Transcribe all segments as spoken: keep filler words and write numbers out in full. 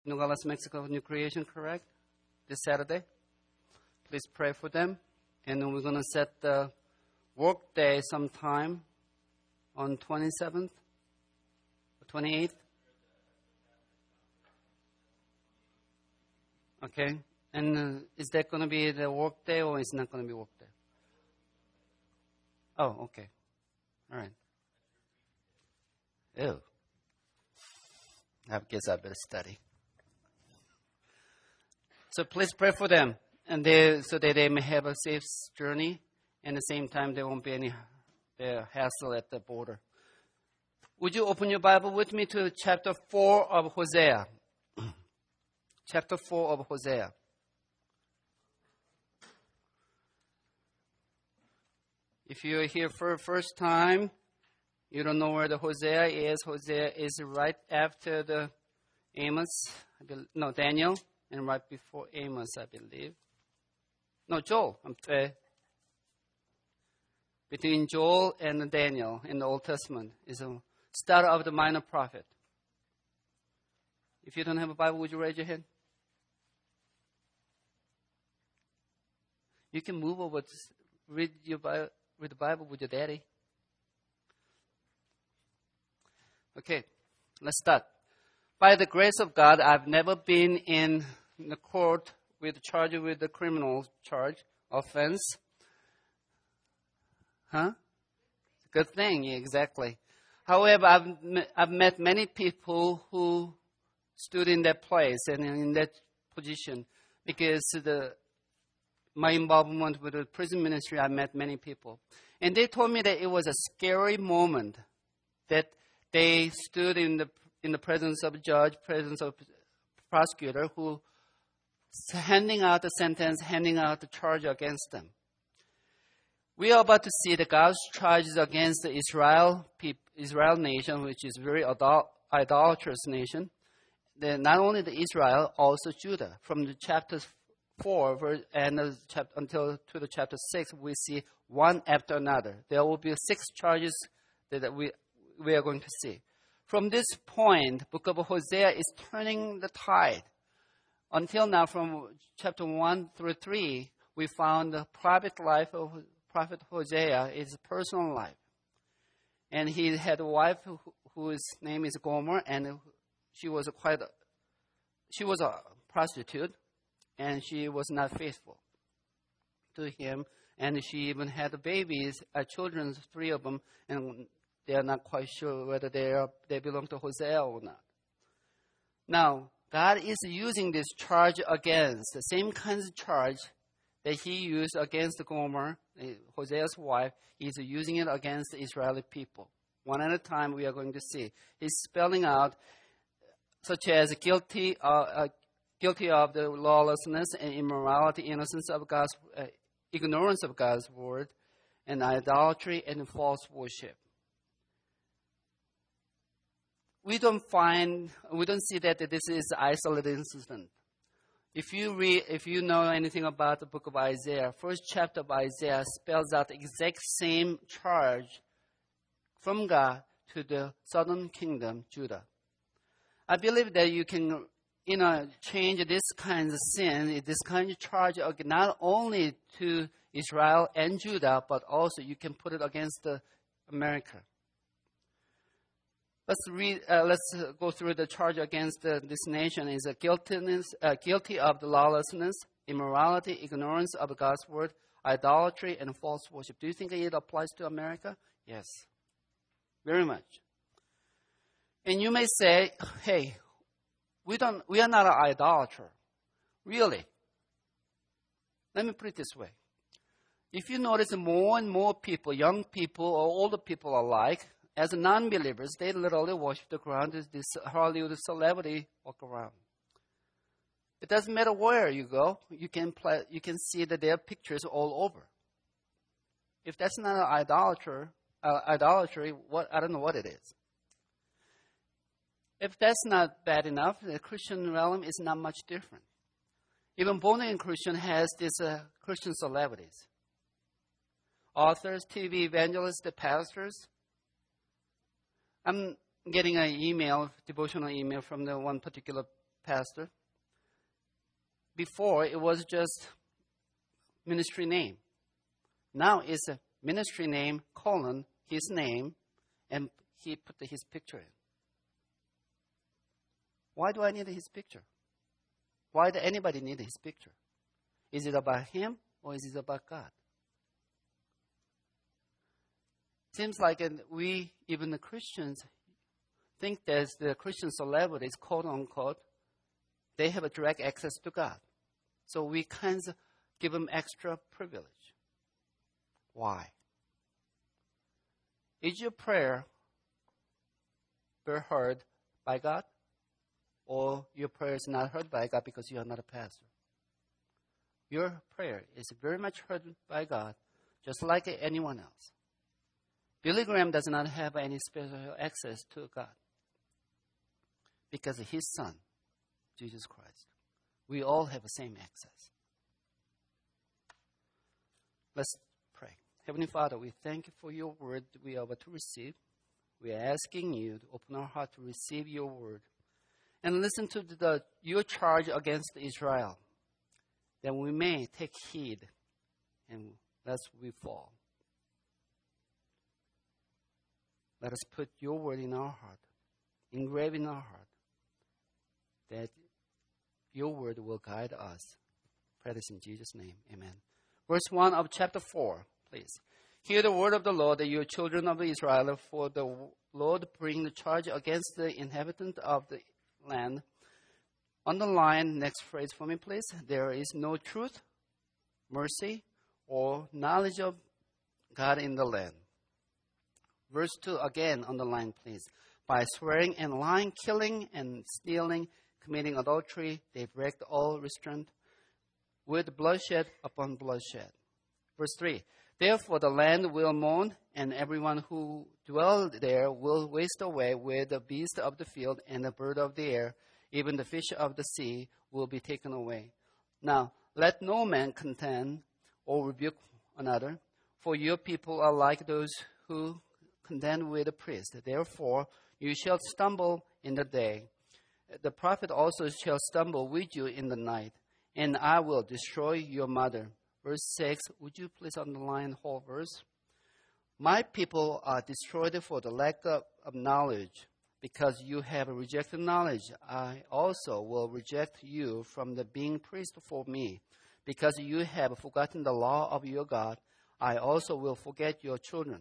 Nogales, Mexico, New Creation, correct? This Saturday. Please pray for them. And we're going to set the work day sometime on twenty-seventh, twenty-eighth. Okay. And uh, is that going to be the work day or is it not going to be work day? Oh, okay. All right. Ew. I guess I better study. So please pray for them, and they, so that they may have a safe journey, and at the same time there won't be any uh, hassle at the border. Would you open your Bible with me to chapter four of Hosea? Chapter four of Hosea. If you're here for the first time, you don't know where the Hosea is. Hosea is right after the Amos, no, Daniel, and right before Amos, I believe. No, Joel. I'm sorry. Between Joel and Daniel in the Old Testament is a start of the minor prophet. If you don't have a Bible, would you raise your hand? You can move over to read your Bible. Read the Bible with your daddy. Okay, let's start. By the grace of God, I've never been in the court with charge with the criminal charge, offense. Huh? Good thing, yeah, exactly. However, I've I've met many people who stood in that place and in that position because the my involvement with the prison ministry, I met many people. And they told me that it was a scary moment that they stood in the in the presence of a judge, presence of a prosecutor who handing out the sentence, handing out the charge against them. We are about to see the God's charges against the Israel people, Israel nation, which is a very idol- idolatrous nation. Then not only the Israel, also Judah. From the chapters four verse, and uh, chap- until to the chapter six, we see one after another. There will be six charges that, that we we are going to see. From this point, book of Hosea is turning the tide. Until now, from chapter one through three, we found the private life of prophet Hosea, his personal life. And he had a wife who, whose name is Gomer, and she was a quite a, she was a prostitute. And she was not faithful to him. And she even had babies, uh, children, three of them, and they are not quite sure whether they are, they belong to Hosea or not. Now, God is using this charge against, the same kinds of charge that he used against Gomer, Hosea's wife. He's using it against the Israeli people. One at a time, we are going to see. He's spelling out, such as guilty uh, uh, guilty of the lawlessness and immorality, innocence of God's, uh, ignorance of God's word, and idolatry and false worship. We don't find, we don't see that this is an isolated incident. If you read, if you know anything about the book of Isaiah, first chapter of Isaiah spells out the exact same charge from God to the southern kingdom, Judah. I believe that you can you know, change this kind of sin, this kind of charge, not only to Israel and Judah, but also you can put it against uh, America. Let's read. Uh, let's uh, go through the charge against uh, this nation. Is a guiltiness, uh, guilty of the lawlessness, immorality, ignorance of God's word, idolatry, and false worship. Do you think it applies to America? Yes, very much. And you may say, "Hey, We don't. We are not an idolater, really." Let me put it this way: if you notice, more and more people, young people or older people alike, as non-believers, they literally worship the ground. This, this Hollywood celebrity walk around. It doesn't matter where you go; you can play, you can see that there are pictures all over. If that's not an idolater, uh, idolatry, what I don't know what it is. If that's not bad enough, the Christian realm is not much different. Even born-again Christian has these uh, Christian celebrities. Authors, T V evangelists, the pastors. I'm getting an email, devotional email from the one particular pastor. Before, it was just ministry name. Now it's a ministry name, colon, his name, and he put his picture in. Why do I need his picture? Why do anybody need his picture? Is it about him or is it about God? Seems like we, even the Christians, think that the Christian celebrities, quote unquote, they have a direct access to God. So we kind of give them extra privilege. Why? Is your prayer heard by God? Or your prayer is not heard by God because you are not a pastor? Your prayer is very much heard by God, just like anyone else. Billy Graham does not have any special access to God because of his son, Jesus Christ. We all have the same access. Let's pray. Heavenly Father, we thank you for your word we are about to receive. We are asking you to open our heart to receive your word and listen to the, your charge against Israel, that we may take heed and lest we fall. Let us put your word in our heart, engrave in our heart, that your word will guide us. Pray this in Jesus' name. Amen. Verse one of chapter four, please. Hear the word of the Lord, that you children of Israel, for the Lord bring the charge against the inhabitant of the land. Underline next phrase for me, please. There is no truth, mercy, or knowledge of God in the land. Verse two, again, underline, please. By swearing and lying, killing and stealing, committing adultery, they break all restraint with bloodshed upon bloodshed. Verse three, therefore the land will mourn, and everyone who dwells there will waste away with the beast of the field and the bird of the air. Even the fish of the sea will be taken away. Now, let no man contend or rebuke another, for your people are like those who contend with the priest. Therefore, you shall stumble in the day. The prophet also shall stumble with you in the night, and I will destroy your mother. Verse six, would you please underline the whole verse? My people are destroyed for the lack of, of knowledge. Because you have rejected knowledge, I also will reject you from the being priest for me. Because you have forgotten the law of your God, I also will forget your children.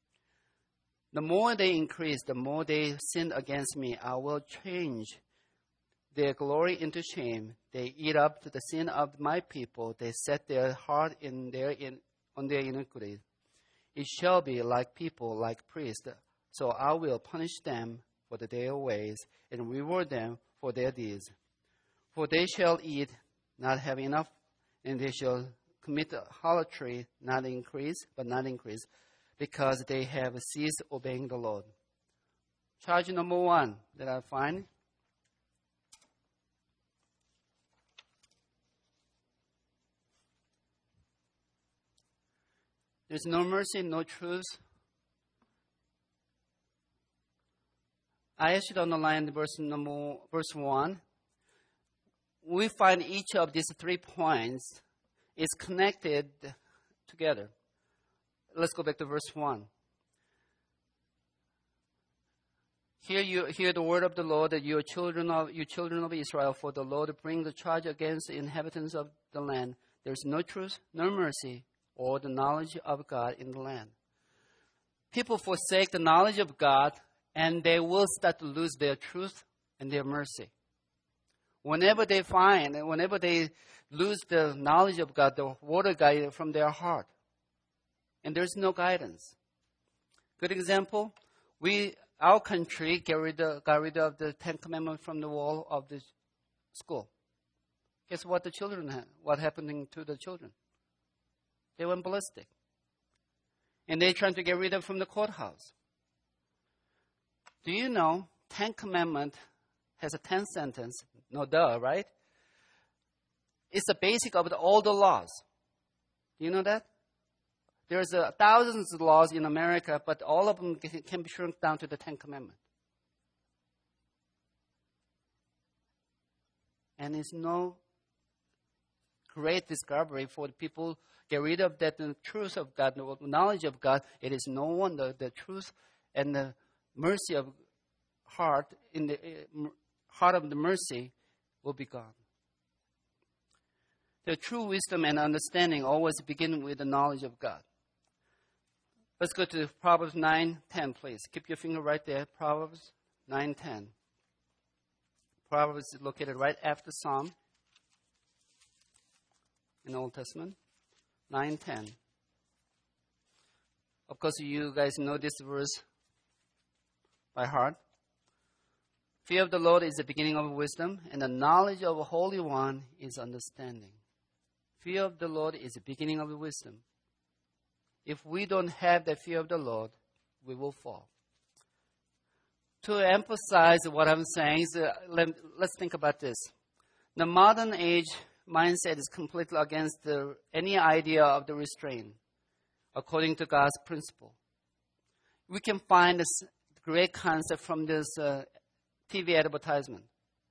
The more they increase, the more they sin against me. I will change their glory into shame. They eat up the sin of my people. They set their heart in their in, on their iniquity. It shall be like people, like priests. So I will punish them for their ways, and reward them for their deeds. For they shall eat, not have enough, and they shall commit harlotry, not increase, but not increase, because they have ceased obeying the Lord. Charge number one that I find. There's no mercy, no truth. I should underline verse number verse one. We find each of these three points is connected together. Let's go back to verse one. Hear you hear the word of the Lord, that you are children of you children of Israel, for the Lord bring the charge against the inhabitants of the land. There is no truth, no mercy, or the knowledge of God in the land. People forsake the knowledge of God, and they will start to lose their truth and their mercy. Whenever they find, and whenever they lose the knowledge of God, the word of God from their heart, and there's no guidance. Good example, we, our country, get rid of, got rid of the Ten Commandments from the wall of the school. Guess what the children had? What happening to the children? They went ballistic. And they're trying to get rid of from the courthouse. Do you know Ten Commandment has a ten sentence? No duh, right? It's the basic of the, all the laws. Do you know that? There's uh, thousands of laws in America, but all of them can, can be shrunk down to the Ten Commandments. And it's no great discovery for the people get rid of that the truth of God, the knowledge of God. It is no wonder the truth and the mercy of heart in the uh, heart of the mercy will be gone. The true wisdom and understanding always begin with the knowledge of God. Let's go to Proverbs nine ten, please. Keep your finger right there. Proverbs nine ten. Proverbs is located right after Psalm in the Old Testament. nine ten. Of course, you guys know this verse by heart. Fear of the Lord is the beginning of wisdom, and the knowledge of the Holy One is understanding. Fear of the Lord is the beginning of wisdom. If we don't have the fear of the Lord, we will fall. To emphasize what I'm saying, is, uh, let, let's think about this. The modern age mindset is completely against the, any idea of the restraint, according to God's principle. We can find this great concept from this uh, T V advertisement.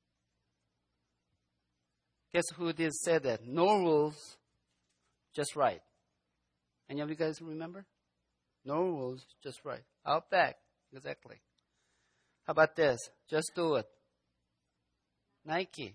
Guess who did say that? No rules, just right. Any of you guys remember? No rules, just right. Outback, exactly. How about this? Just do it. Nike.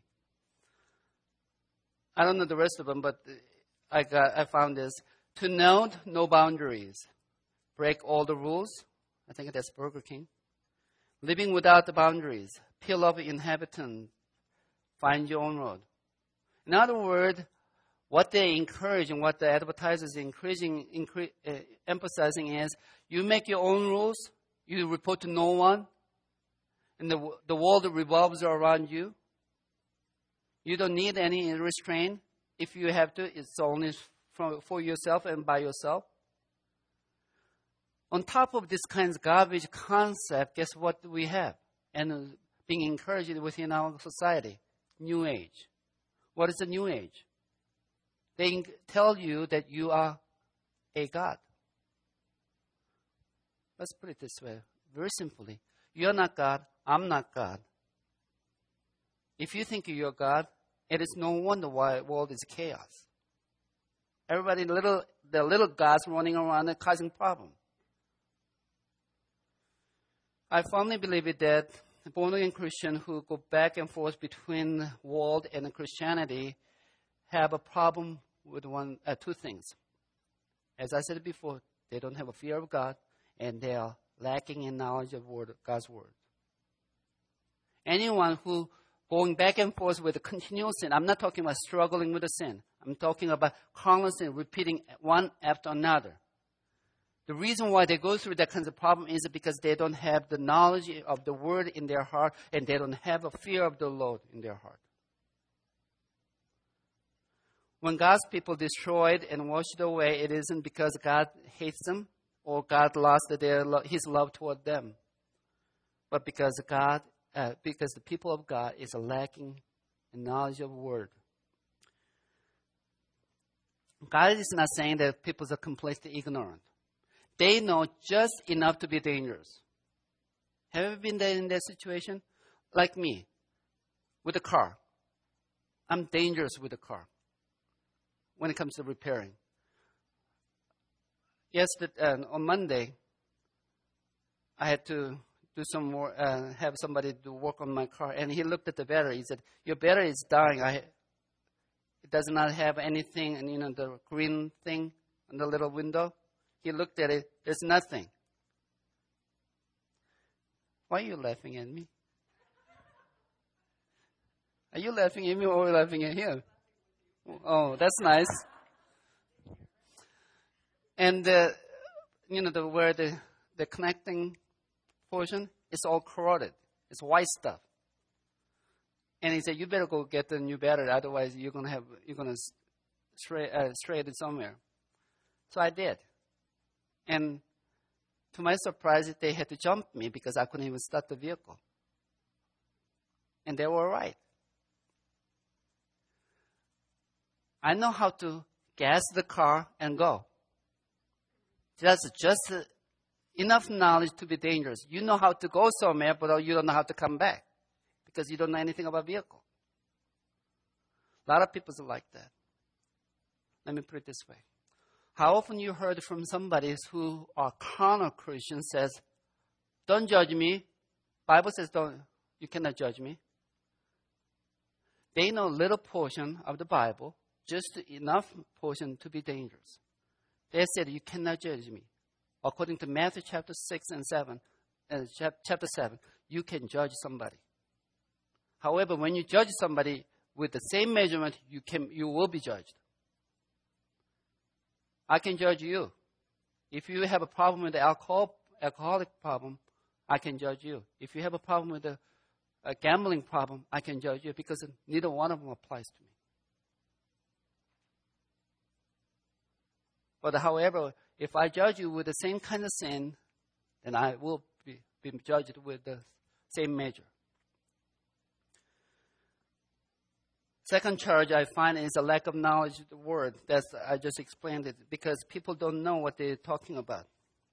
I don't know the rest of them, but I got I found this. To note no boundaries. Break all the rules. I think that's Burger King. Living without the boundaries. Peel off inhabitant. Find your own road. In other words, what they encourage and what the advertisers are encouraging, incre- uh, emphasizing is you make your own rules. You report to no one. And the, the world revolves around you. You don't need any restraint. If you have to, it's only from, for yourself and by yourself. On top of this kind of garbage concept, guess what we have? And uh, being encouraged within our society, New Age. What is the New Age? They tell you that you are a God. Let's put it this way, very simply. You're not God, I'm not God. If you think you're God, it is no wonder why the world is chaos. Everybody, little, the little gods running around and causing problems. I firmly believe it that born-again Christians who go back and forth between world and Christianity have a problem with one, uh, two things. As I said before, they don't have a fear of God, and they are lacking in knowledge of word, God's word. Anyone who going back and forth with a continual sin, I'm not talking about struggling with a sin. I'm talking about carnal sin, repeating one after another. The reason why they go through that kind of problem is because they don't have the knowledge of the word in their heart, and they don't have a fear of the Lord in their heart. When God's people destroyed and washed away, it isn't because God hates them or God lost their lo- His love toward them, but because God, uh, because the people of God is lacking in knowledge of the word. God is not saying that people are completely ignorant. They know just enough to be dangerous. Have you been there in that situation? Like me, with a car. I'm dangerous with a car when it comes to repairing. Yesterday, uh, on Monday, I had to do some more, uh, have somebody do work on my car, and he looked at the battery. He said, "Your battery is dying. I, it does not have anything, and you know the green thing on the little window." He looked at it. There's nothing. Why are you laughing at me? Are you laughing at me or are you laughing at him? Oh, that's nice. And uh, you know the where the the connecting portion is all corroded. It's white stuff. And he said, "You better go get the new battery, otherwise you're gonna have you're gonna stray uh, stray it somewhere." So I did. And to my surprise, they had to jump me because I couldn't even start the vehicle. And they were right. I know how to gas the car and go. That's just enough knowledge to be dangerous. You know how to go somewhere, but you don't know how to come back because you don't know anything about vehicle. A lot of people are like that. Let me put it this way. How often you heard from somebody who are carnal Christians says, don't judge me. Bible says don't, you cannot judge me. They know a little portion of the Bible, just enough portion to be dangerous. They said, you cannot judge me. According to Matthew chapter six and seven, uh, chapter seven, you can judge somebody. However, when you judge somebody with the same measurement, you can, you will be judged. I can judge you. If you have a problem with the alcohol, alcoholic problem, I can judge you. If you have a problem with the a gambling problem, I can judge you because neither one of them applies to me. But however, if I judge you with the same kind of sin, then I will be, be judged with the same measure. Second charge I find is a lack of knowledge of the word. That's, I just explained it because people don't know what they're talking about.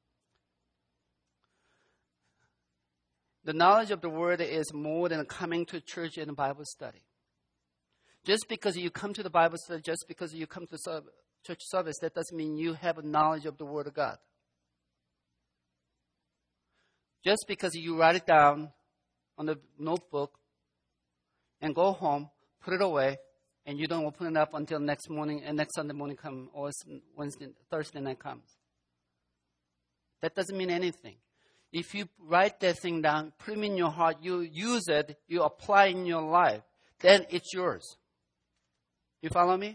The knowledge of the word is more than coming to church and Bible study. Just because you come to the Bible study, just because you come to church service, that doesn't mean you have a knowledge of the word of God. Just because you write it down on a notebook and go home, put it away, and you don't open it up until next morning and next Sunday morning comes or Wednesday, Thursday night comes. That doesn't mean anything. If you write that thing down, put it in your heart, you use it, you apply it in your life, then it's yours. You follow me?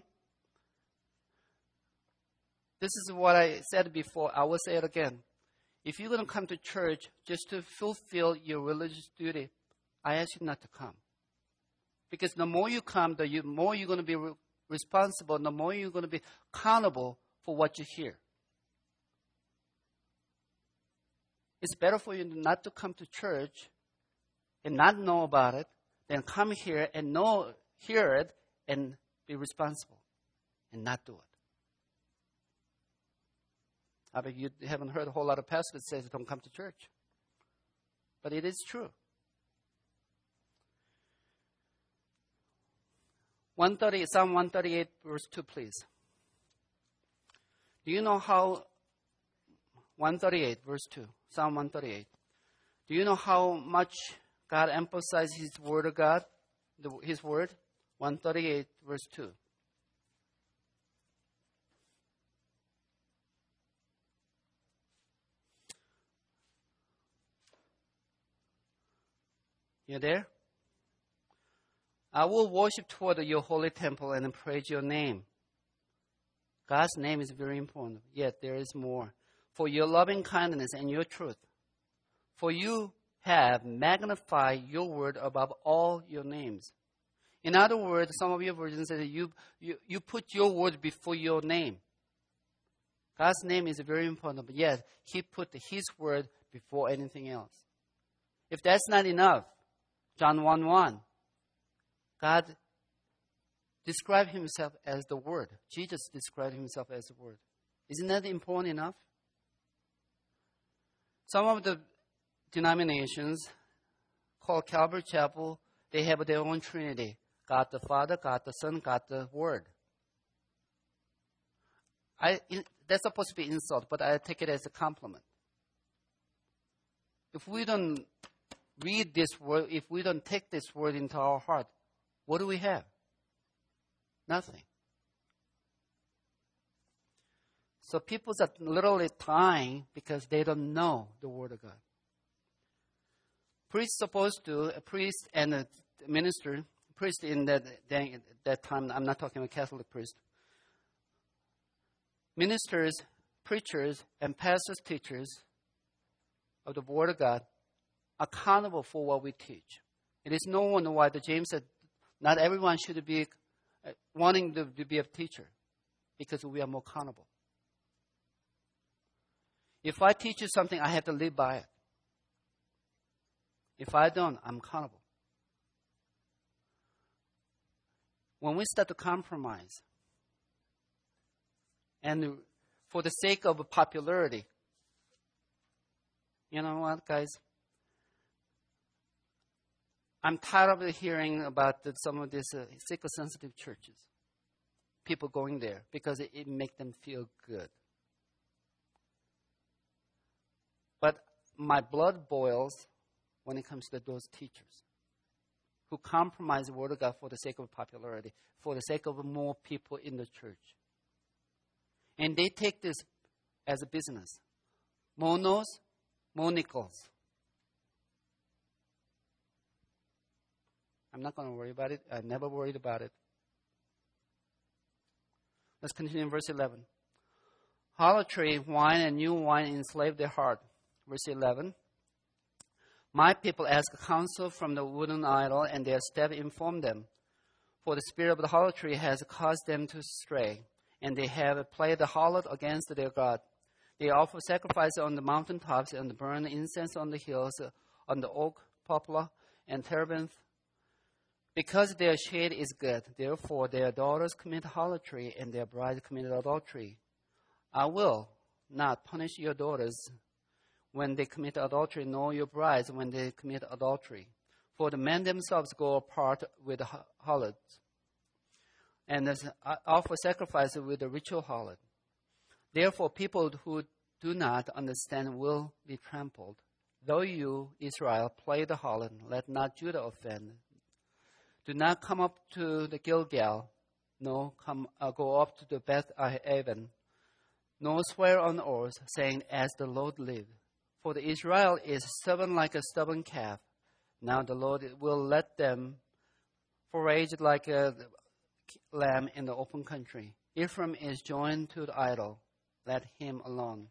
This is what I said before. I will say it again. If you're going to come to church just to fulfill your religious duty, I ask you not to come. Because the more you come, the more you're going to be re- responsible, the more you're going to be accountable for what you hear. It's better for you not to come to church and not know about it than come here and know, hear it and be responsible and not do it. I bet you haven't heard a whole lot of pastors that says don't come to church. But it is true. one thirty, Psalm one thirty-eight, verse two, please. Do you know how, one thirty-eight, verse two, Psalm one thirty-eight. Do you know how much God emphasizes His Word of God, the, His Word? one thirty-eight, verse two. You there? I will worship toward your holy temple and praise your name. God's name is very important, yet there is more. For your loving kindness and your truth. For you have magnified your word above all your names. In other words, some of your versions say that you, you, you put your word before your name. God's name is very important, but yet He put His word before anything else. If that's not enough, John one one, God described Himself as the Word. Jesus described Himself as the Word. Isn't that important enough? Some of the denominations called Calvary Chapel, they have their own Trinity. God the Father, God the Son, God the Word. I, that's supposed to be insult, but I take it as a compliment. If we don't read this word, if we don't take this word into our heart, what do we have? Nothing. So people are literally dying because they don't know the Word of God. Priests supposed to, a priest and a minister, priest in that, that time, I'm not talking about Catholic priest. Ministers, preachers, and pastors, teachers of the Word of God accountable for what we teach. It is no wonder why the James said not everyone should be uh, wanting to, to be a teacher because we are more accountable. If I teach you something, I have to live by it. If I don't, I'm accountable. When we start to compromise, and for the sake of popularity, you know what, guys? I'm tired of hearing about the, some of these uh, seeker-sensitive churches. People going there because it, it makes them feel good. But my blood boils when it comes to those teachers who compromise the Word of God for the sake of popularity, for the sake of more people in the church. And they take this as a business. Monos, monicals. I'm not going to worry about it. I never worried about it. Let's continue in verse eleven. Harlotry, wine, and new wine enslave their heart. Verse eleven. My people ask counsel from the wooden idol, and their step inform them. For the spirit of the harlotry has caused them to stray, and they have played the harlot against their God. They offer sacrifice on the mountaintops and burn incense on the hills, on the oak, poplar, and terebinth. Because their shade is good, therefore their daughters commit harlotry, and their brides commit adultery. I will not punish your daughters when they commit adultery, nor your brides when they commit adultery. For the men themselves go apart with the harlot, and offer sacrifice with the ritual harlot. Therefore, people who do not understand will be trampled. Though you, Israel, play the harlot, let not Judah offend. Do not come up to the Gilgal, no, come uh, go up to the Beth Aven, nor swear on oath, saying, as the Lord lived. For the Israel is stubborn like a stubborn calf. Now the Lord will let them forage like a lamb in the open country. Ephraim is joined to the idol. Let him alone.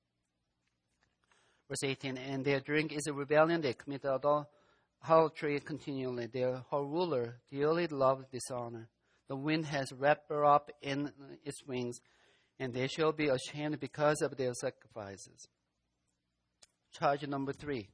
Verse eighteen, and their drink is a rebellion. They commit adultery continually. Their whole ruler dearly loves dishonor. The wind has wrapped her up in its wings, and they shall be ashamed because of their sacrifices. Charge number three.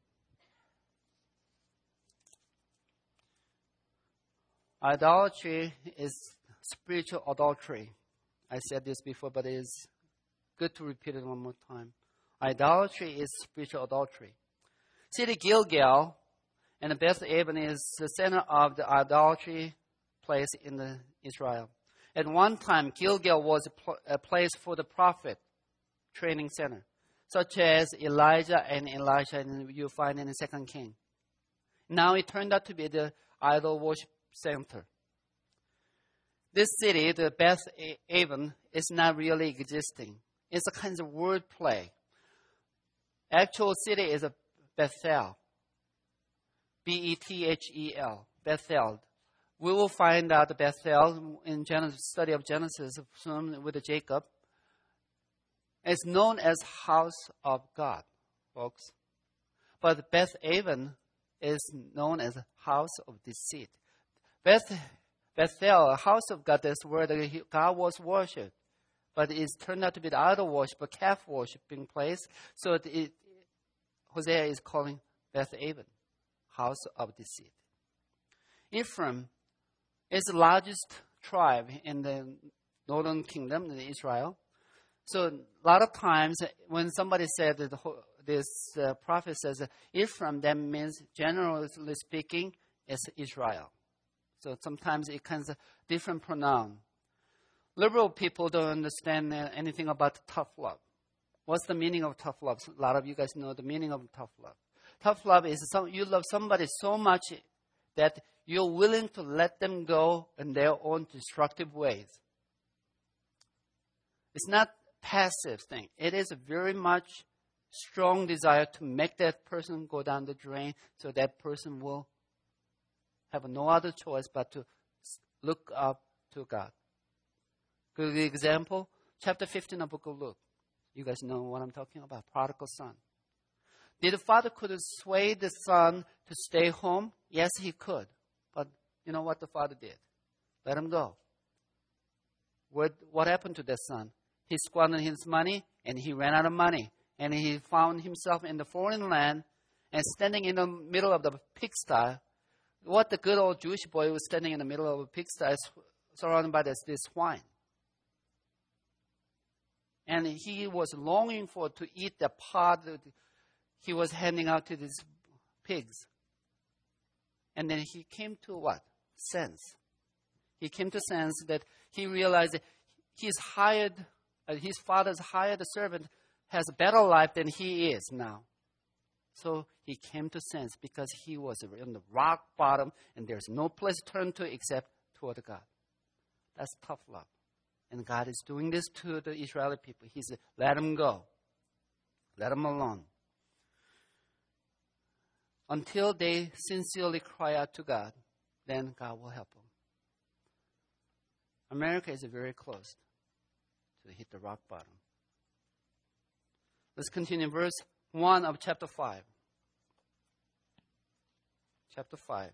Idolatry is spiritual adultery. I said this before, but it is good to repeat it one more time. Idolatry is spiritual adultery. See, the Gilgal and the Beth Aven is the center of the idolatry place in the Israel. At one time, Gilgal was a, pl- a place for the prophet training center, such as Elijah and Elisha, and you find in the Second King. Now it turned out to be the idol worship center. This city, the Beth Aven, is not really existing. It's a kind of word play. Actual city is a Bethel. B E T H E L. Bethel. We will find out Bethel in Genesis, study of Genesis soon with Jacob. It's known as house of God, folks. But Beth Aven is known as house of deceit. Beth, Bethel, house of God, is where the, God was worshipped. But it's turned out to be the idol worship, a calf worshiping place. So it, it, Hosea is calling Beth Aven house of deceit. Ephraim is the largest tribe in the northern kingdom, in Israel. So a lot of times when somebody said that the, this uh, prophet says Ephraim, that means generally speaking, it's Israel. So sometimes it comes a different pronoun. Liberal people don't understand uh, anything about tough love. What's the meaning of tough love? A lot of you guys know the meaning of tough love. Tough love is some, you love somebody so much that you're willing to let them go in their own destructive ways. It's not passive thing. It is a very much strong desire to make that person go down the drain so that person will have no other choice but to look up to God. Good example, chapter fifteen of the book of Luke. You guys know what I'm talking about, prodigal son. Did the father could sway the son to stay home? Yes, he could. But you know what the father did? Let him go. What, what happened to that son? He squandered his money, and he ran out of money. And he found himself in the foreign land and standing in the middle of the pigsty. What the good old Jewish boy was standing in the middle of a pigsty surrounded by this, this swine. And he was longing for to eat the pod that he was handing out to these pigs. And then he came to what? Sense. He came to sense that he realized that his hired, uh, his father's hired servant has a better life than he is now. So he came to sense because he was on the rock bottom and there's no place to turn to except toward God. That's tough love. And God is doing this to the Israeli people. He said, let them go. Let them alone. Until they sincerely cry out to God, then God will help them. America is very close to hit the rock bottom. Let's continue verse one of chapter five. Chapter five.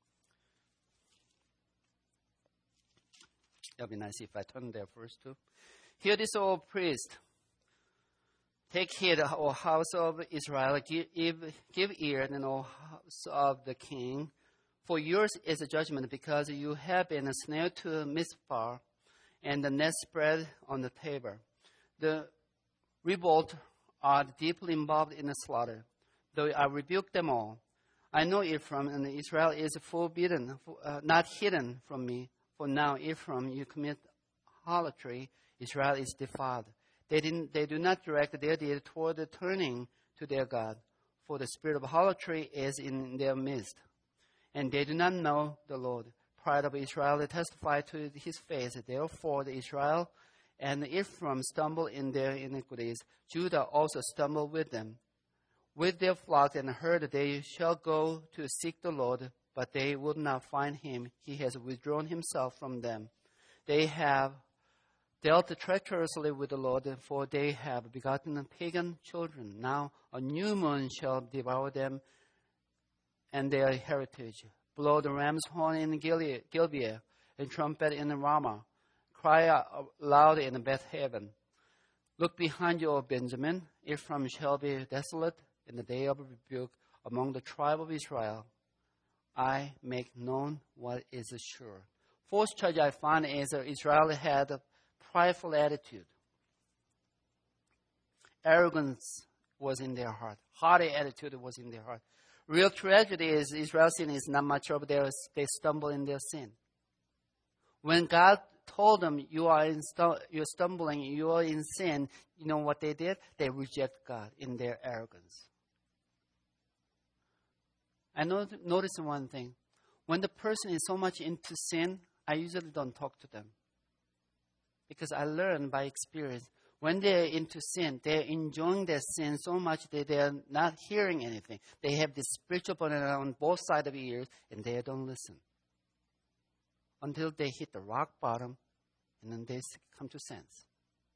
It'll be nice if I turn there first too. Hear this, O priest. Take heed, O house of Israel. Give, give ear, and O house of the king. For yours is a judgment, because you have been a snare to Mizpah, and the net spread on the Tabor. The revolt are deeply involved in the slaughter, though I rebuke them all. I know Ephraim, and Israel is forbidden, uh, not hidden from me. For now, Ephraim, you commit harlotry. Israel is defiled. They, didn't, they do not direct their deed toward the turning to their God, for the spirit of harlotry is in their midst. And they do not know the Lord. Pride of Israel, they testify to his face. Therefore, the Israel and Ephraim stumble in their iniquities. Judah also stumble with them. With their flock and herd, they shall go to seek the Lord, but they would not find him. He has withdrawn himself from them. They have dealt treacherously with the Lord, for they have begotten pagan children. Now a new moon shall devour them and their heritage. Blow the ram's horn in Gibeah, and trumpet in Ramah. Cry out loud in Beth-haven. Look behind you, O Benjamin. Ephraim shall be desolate in the day of rebuke among the tribe of Israel. I make known what is sure. Fourth charge I find is that Israel had a prideful attitude. Arrogance was in their heart. Haughty attitude was in their heart. Real tragedy is Israel's sin is not much of theirs. They stumble in their sin. When God told them, you are in stu- you're stumbling, you are in sin, you know what they did? They reject God in their arrogance. I notice one thing. When the person is so much into sin, I usually don't talk to them. Because I learned by experience, when they're into sin, they're enjoying their sin so much that they're not hearing anything. They have this spiritual burden on both sides of the ears, and they don't listen. Until they hit the rock bottom, and then they come to sense.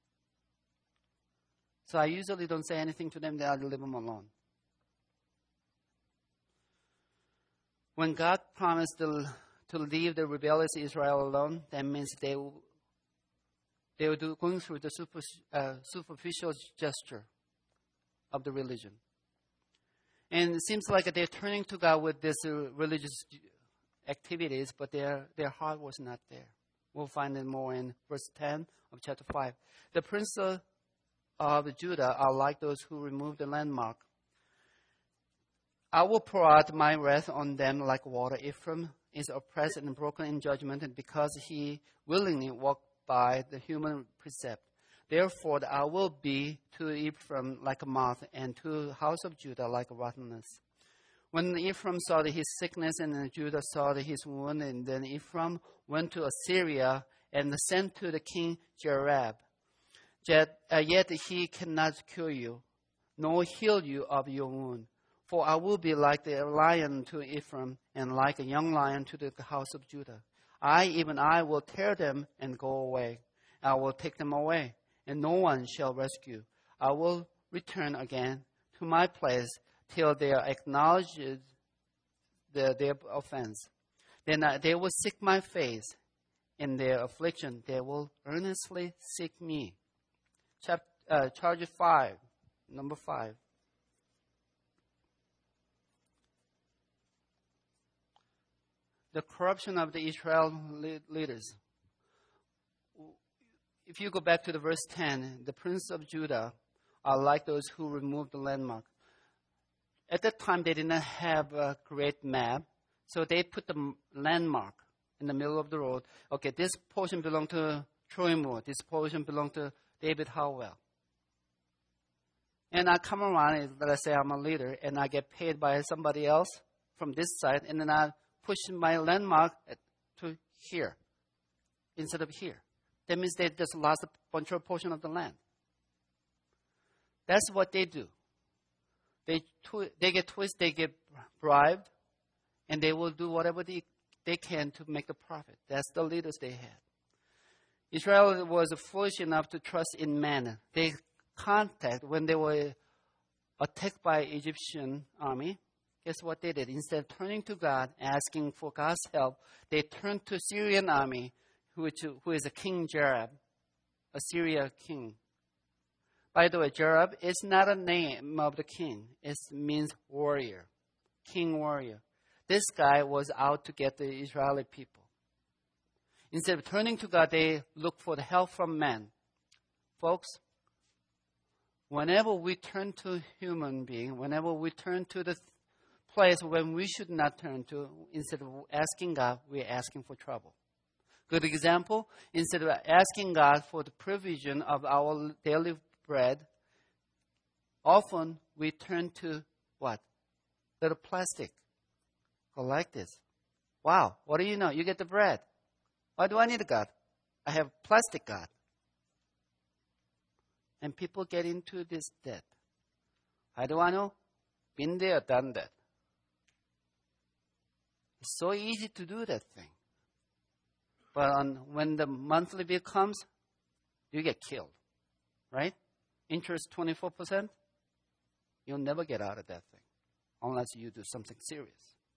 So I usually don't say anything to them, then I leave them alone. When God promised to, to leave the rebellious Israel alone, that means they will, they will do going through the super, uh, superficial gesture of the religion. And it seems like they're turning to God with these uh, religious activities, but their, their heart was not there. We'll find it more in verse ten of chapter five. The princes of Judah are like those who remove the landmark. I will pour out my wrath on them like water. Ephraim is oppressed and broken in judgment, and because he willingly walked by the human precept. Therefore, I will be to Ephraim like a moth, and to the house of Judah like a rottenness. When Ephraim saw his sickness, and Judah saw his wound, and then Ephraim went to Assyria and sent to the king Jareb. Yet, uh, yet he cannot cure you, nor heal you of your wound. For I will be like the lion to Ephraim, and like a young lion to the house of Judah. I, even I, will tear them and go away. I will take them away, and no one shall rescue. I will return again to my place till they acknowledge the, their offense. Then I, they will seek my face. In their affliction, they will earnestly seek me. Chapter, uh, charge five, number five. The corruption of the Israel leaders. If you go back to the verse ten, the prince of Judah are like those who removed the landmark. At that time, they did not have a great map, So they put the landmark in the middle of the road. Okay, this portion belonged to Troy Moore. This portion belonged to David Howell. And I come around, let's say I'm a leader, and I get paid by somebody else from this side, and then I push my landmark to here instead of here. That means they just lost a bunch of portion of the land. That's what they do. They tw- they get twisted, they get bribed, and they will do whatever they, they can to make a profit. That's the leaders they had. Israel was foolish enough to trust in man. They contact when they were attacked by Egyptian army. Guess what they did? Instead of turning to God, asking for God's help, they turned to Syrian army, which who is a King Jareb, a Syria king. By the way, Jareb is not a name of the king. It means warrior, king warrior. This guy was out to get the Israeli people. Instead of turning to God, they look for the help from man. Folks, whenever we turn to human being, whenever we turn to the place when we should not turn to, instead of asking God, we're asking for trouble. Good example, instead of asking God for the provision of our daily bread, often we turn to what? Little plastic. Go like this. Wow, what do you know? You get the bread. Why do I need a God? I have plastic God. And people get into this debt. How do I know? Been there, done that. It's so easy to do that thing. But on, when the monthly bill comes, you get killed. Right? Interest twenty-four percent. You'll never get out of that thing unless you do something serious.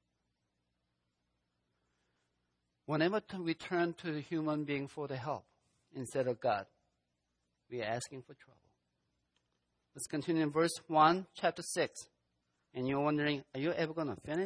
Whenever we turn to a human being for the help instead of God, we are asking for trouble. Let's continue in verse one, chapter six. And you're wondering, are you ever going to finish?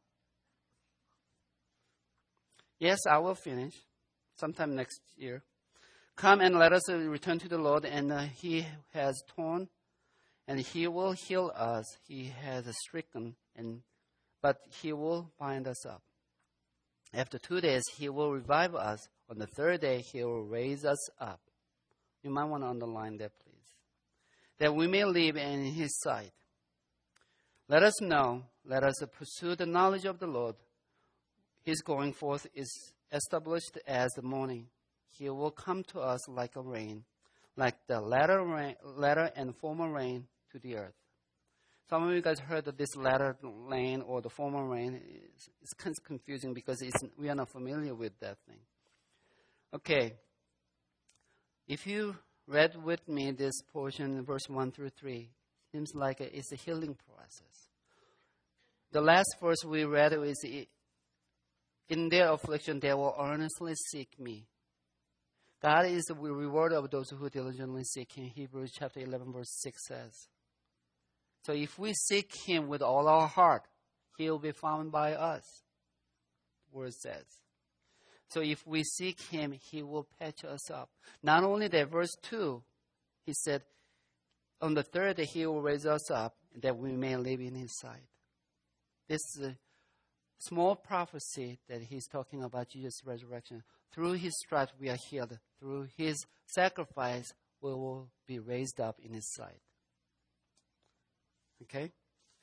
Yes, I will finish sometime next year. Come and let us return to the Lord, and uh, He has torn, and He will heal us. He has stricken, and but He will bind us up. After two days, He will revive us. On the third day, He will raise us up. You might want to underline that, please. That we may live in His sight. Let us know, let us pursue the knowledge of the Lord. His going forth is established as the morning. He will come to us like a rain, like the latter, rain, latter and former rain to the earth. Some of you guys heard of this latter rain or the former rain. It's, it's kind of confusing because it's, we are not familiar with that thing. Okay. If you read with me this portion in verse one through three, it seems like it's a healing process. The last verse we read is, in their affliction they will earnestly seek me. God is the reward of those who diligently seek Him. Hebrews chapter eleven verse six says. So if we seek Him with all our heart, He will be found by us, the word says. So if we seek Him, He will patch us up. Not only that, verse two, He said, on the third day He will raise us up, that we may live in His sight. This is a small prophecy that He's talking about Jesus' resurrection. Through His stripes we are healed. Through His sacrifice we will be raised up in His sight. Okay?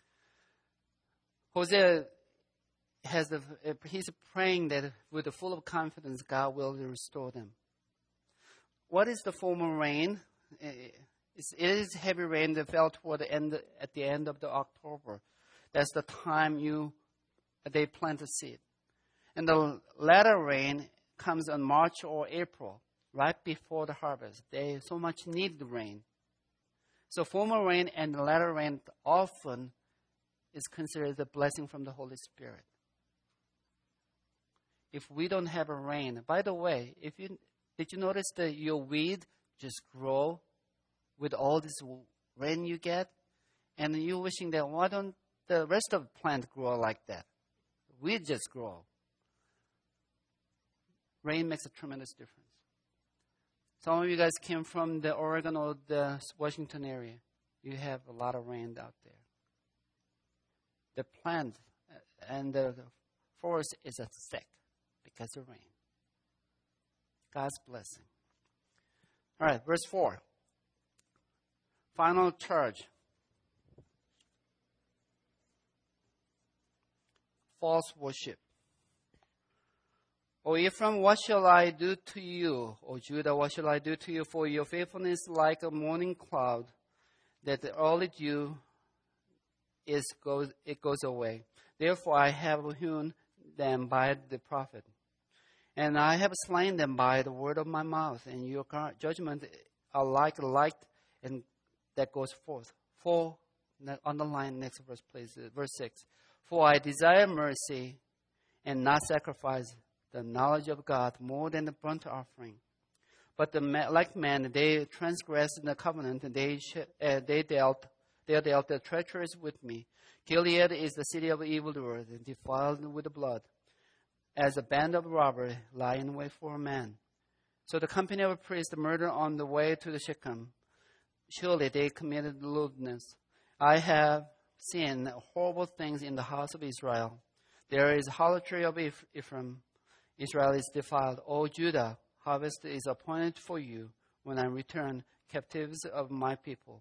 Hosea has the, he's praying that with the full of confidence God will restore them. What is the former rain? It's, it is heavy rain that fell toward the end, at the end of the October. That's the time you they plant a seed. And the latter rain comes in March or April, right before the harvest. They so much need the rain. So former rain and the latter rain often is considered a blessing from the Holy Spirit. If we don't have a rain, by the way, if you did you notice that your weed just grow with all this rain you get, and you're wishing that why don't the rest of the plant grow like that? Weed just grow. Rain makes a tremendous difference. Some of you guys came from the Oregon or the Washington area. You have a lot of rain out there. The plant and the forest is sick because of rain. God's blessing. All right, verse four. Final charge. False worship. O Ephraim, what shall I do to you? O Judah, what shall I do to you? For your faithfulness is like a morning cloud, that the early dew is goes it goes away. Therefore I have hewn them by the prophet, and I have slain them by the word of my mouth. And your judgment are like light, and that goes forth. For underline next verse, please. Verse six. For I desire mercy and not sacrifice, the knowledge of God more than the burnt offering. But the like men, they transgressed the covenant, and they uh, they dealt they dealt the treacherous with me. Gilead is the city of evildoers, and defiled with the blood, as a band of robbers lie in wait for a man. So the company of priests murdered on the way to the Shechem. Surely they committed lewdness. I have seen horrible things in the house of Israel. There is harlotry of Ephraim. Israel is defiled. O Judah, harvest is appointed for you when I return captives of my people.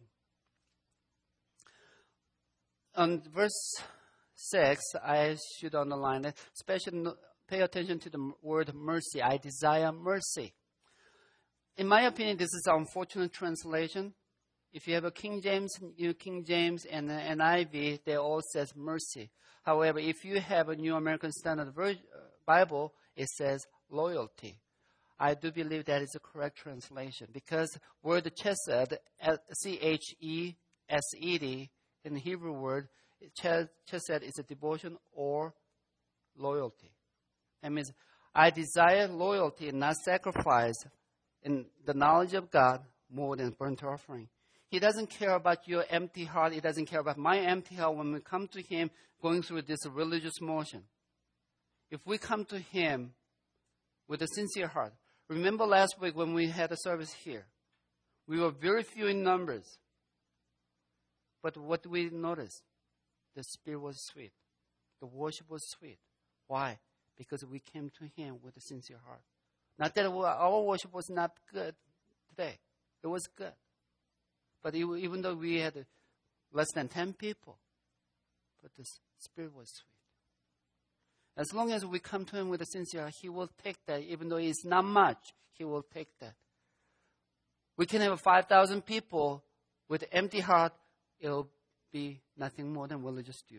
On verse six, I should underline it. Especially pay attention to the word mercy. I desire mercy. In my opinion, this is an unfortunate translation. If you have a King James, New King James, and an N I V, they all says mercy. However, if you have a New American Standard Bible, it says loyalty. I do believe that is a correct translation because word chesed, C H E S E D, in the Hebrew word, chesed is a devotion or loyalty. That means I desire loyalty and not sacrifice in the knowledge of God more than burnt offering. He doesn't care about your empty heart. He doesn't care about my empty heart when we come to Him going through this religious motion. If we come to Him with a sincere heart. Remember last week when we had a service here? We were very few in numbers. But what do we notice? The spirit was sweet. The worship was sweet. Why? Because we came to Him with a sincere heart. Not that our worship was not good today. It was good. But even though we had less than ten people, but the spirit was sweet. As long as we come to Him with a sincere heart, He will take that. Even though it's not much, He will take that. We can have five thousand people with an empty heart. It will be nothing more than religious duty.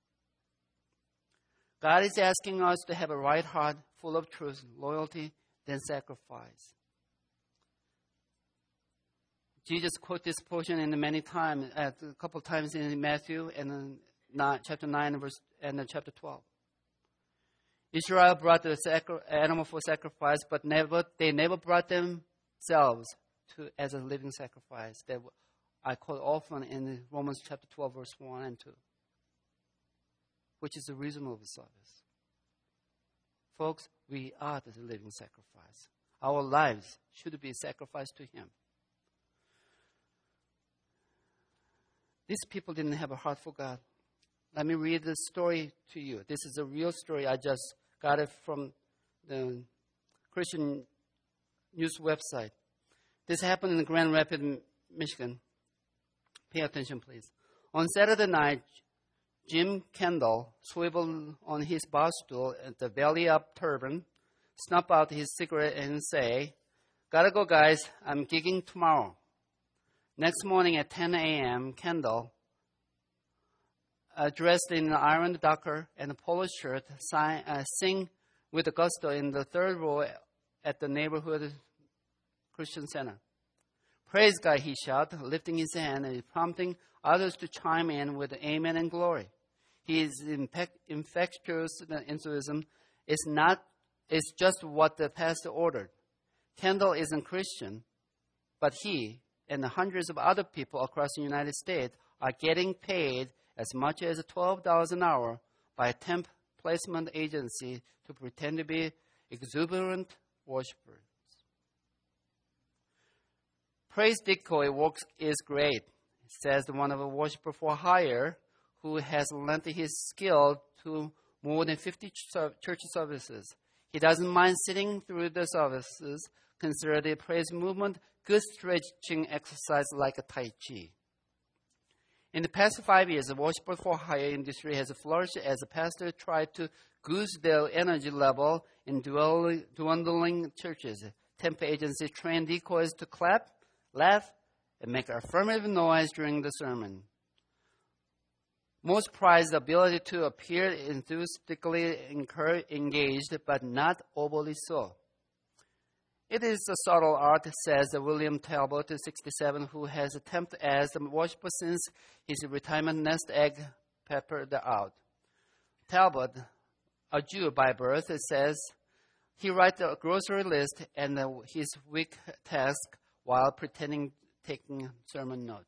God is asking us to have a right heart full of truth, loyalty, then sacrifice. Jesus quoted this portion in many times, a couple of times in Matthew and in chapter nine and verse and chapter twelve. Israel brought the sacri- animal for sacrifice, but never they never brought themselves to as a living sacrifice. That I quote often in Romans chapter twelve, verse one and two, which is the reasonable service. Folks, we are the living sacrifice. Our lives should be sacrificed to Him. These people didn't have a heart for God. Let me read the story to you. This is a real story. I just got it from the Christian news website. This happened in Grand Rapids, Michigan. Pay attention, please. On Saturday night, Jim Kendall swiveled on his bar stool at the belly up turban, snuff out his cigarette and say, "Gotta go, guys. I'm gigging tomorrow." Next morning at ten a.m., Kendall, uh, dressed in an ironed ducker and a polo shirt, sign, uh, sing with gusto in the third row at the neighborhood Christian Center. "Praise God," he shouted, lifting his hand and prompting others to chime in with amen and glory. His infectious enthusiasm is not is just what the pastor ordered. Kendall isn't Christian, but he and the hundreds of other people across the United States are getting paid as much as twelve dollars an hour by a temp placement agency to pretend to be exuberant worshipers. Praise decoy works is great, says one of the worshiper for hire who has lent his skill to more than fifty church services. He doesn't mind sitting through the services. Consider the praise movement good stretching exercise like a Tai Chi. In the past five years, the worship for hire industry has flourished as a pastor tried to goose their energy level in dwindling churches. Temple agency trained deacons to clap, laugh, and make affirmative noise during the sermon. Most prize the ability to appear enthusiastically engaged, but not overly so. It is a subtle art, says William Talbot, sixty-seven, who has attempted as a worshiper since his retirement nest egg peppered out. Talbot, a Jew by birth, says he writes a grocery list and his week task while pretending taking sermon notes.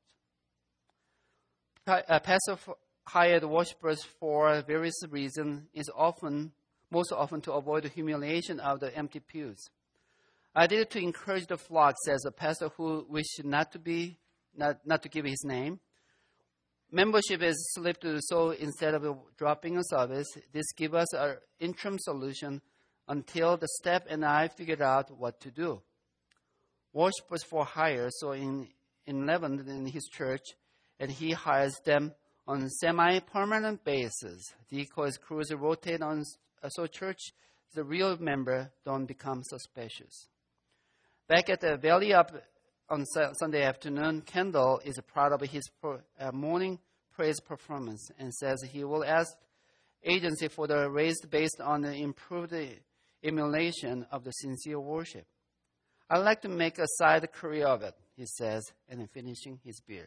A pastor hired worshippers for various reasons is often, most often to avoid the humiliation of the empty pews. I did it to encourage the flock, says a pastor who wished not to be, not, not to give his name. Membership is slipped, so instead of dropping a service, this gives us an interim solution until the staff and I figured out what to do. Worshippers for hire, so in, in Lebanon, in his church, and he hires them on semi-permanent basis. Deacons crews rotate on, so church, the real member don't become suspicious. Back at the Valley Up on Sunday afternoon, Kendall is proud of his morning praise performance and says he will ask agency for the raise based on the improved emulation of the sincere worship. I'd like to make a side career of it, he says, and then finishing his beer.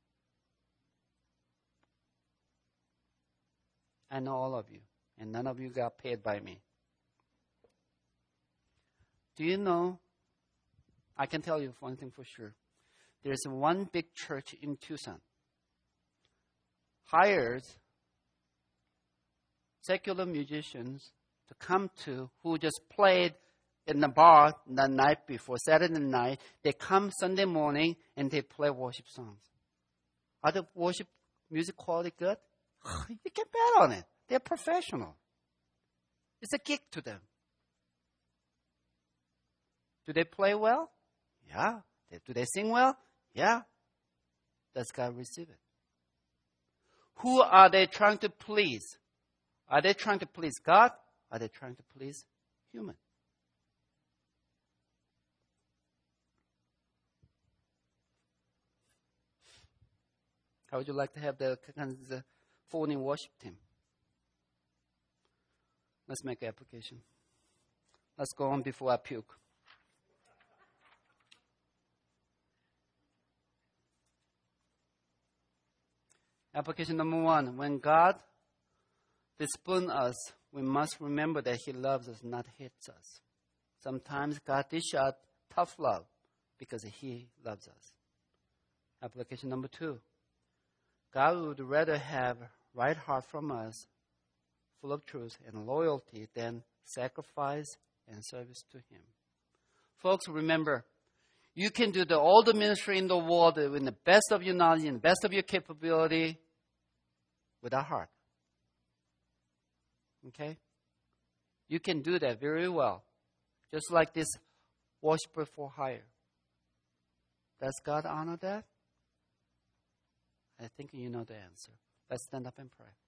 I know all of you, and none of you got paid by me. Do you know, I can tell you one thing for sure. There's one big church in Tucson. Hires secular musicians to come to who just played in the bar the night before, Saturday night. They come Sunday morning and they play worship songs. Are the worship music quality good? You can bet on it. They're professional. It's a gig to them. Do they play well? Yeah. Do they sing well? Yeah. Does God receive it? Who are they trying to please? Are they trying to please God? Are they trying to please human? How would you like to have the, the phony worship team? Let's make an application. Let's go on before I puke. Application number one. When God disciplines us, we must remember that He loves us, not hates us. Sometimes God dishes out tough love because He loves us. Application number two. God would rather have right heart from us, full of truth and loyalty, than sacrifice and service to Him. Folks, remember, you can do the, all the ministry in the world with the best of your knowledge and the best of your capability without heart. Okay? You can do that very well. Just like this worshiper for hire. Does God honor that? I think you know the answer. Let's stand up and pray.